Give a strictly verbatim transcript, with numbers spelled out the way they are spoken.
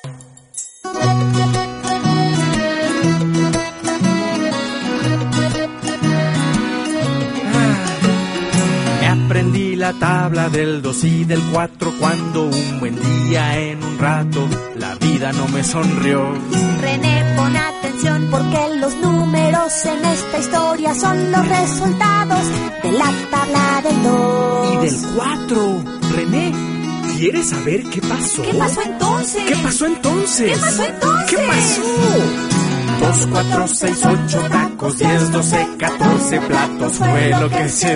Aprendí la tabla del dos y del cuatro cuando un buen día en un rato la vida no me sonrió. René, pon atención porque los números en esta historia son los resultados de la tabla del dos. Y del cuatro. René, ¿quieres saber qué pasó? ¿Qué pasó entonces? ¿Qué pasó entonces? ¿Qué pasó entonces? ¿Qué pasó? Dos, cuatro, seis, ocho tacos, diez, doce, catorce platos fue lo que se